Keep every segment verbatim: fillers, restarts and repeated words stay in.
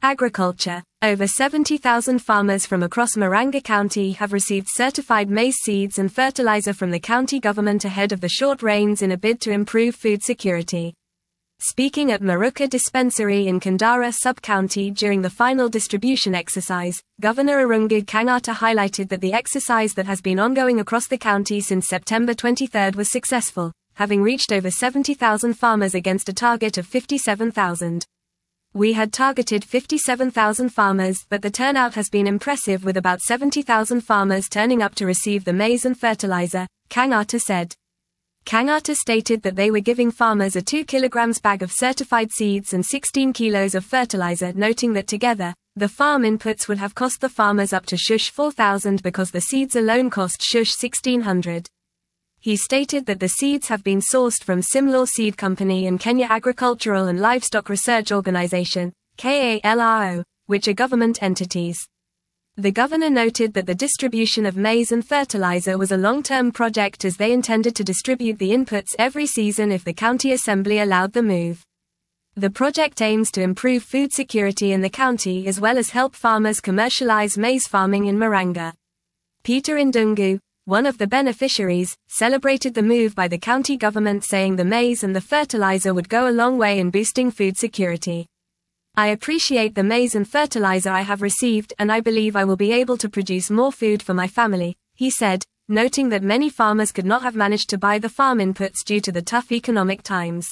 Agriculture. Over seventy thousand farmers from across Maranga County have received certified maize seeds and fertilizer from the county government ahead of the short rains in a bid to improve food security. Speaking at Maruka Dispensary in Kandara Sub-County during the final distribution exercise, Governor Arungu Kangata highlighted that the exercise that has been ongoing across the county since September twenty-third was successful, having reached over seventy thousand farmers against a target of fifty-seven thousand. We had targeted fifty-seven thousand farmers, but the turnout has been impressive with about seventy thousand farmers turning up to receive the maize and fertilizer, Kangata said. Kangata stated that they were giving farmers a two kilograms bag of certified seeds and sixteen kilos of fertilizer, noting that together, the farm inputs would have cost the farmers up to shush four thousand because the seeds alone cost shush sixteen hundred. He stated that the seeds have been sourced from Simlaw Seed Company and Kenya Agricultural and Livestock Research Organization, K A L R O, which are government entities. The governor noted that the distribution of maize and fertilizer was a long-term project as they intended to distribute the inputs every season if the county assembly allowed the move. The project aims to improve food security in the county as well as help farmers commercialize maize farming in Maranga. Peter Indungu, one of the beneficiaries, celebrated the move by the county government, saying the maize and the fertilizer would go a long way in boosting food security. I appreciate the maize and fertilizer I have received and I believe I will be able to produce more food for my family, he said, noting that many farmers could not have managed to buy the farm inputs due to the tough economic times.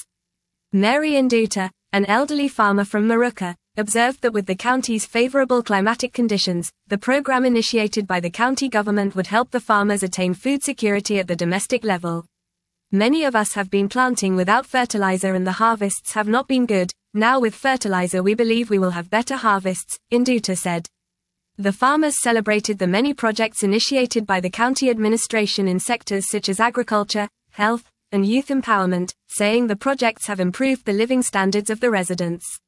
Mary Induta, an elderly farmer from Maruka, observed that with the county's favorable climatic conditions, the program initiated by the county government would help the farmers attain food security at the domestic level. Many of us have been planting without fertilizer and the harvests have not been good. Now with fertilizer we believe we will have better harvests, Induta said. The farmers celebrated the many projects initiated by the county administration in sectors such as agriculture, health, and youth empowerment, saying the projects have improved the living standards of the residents.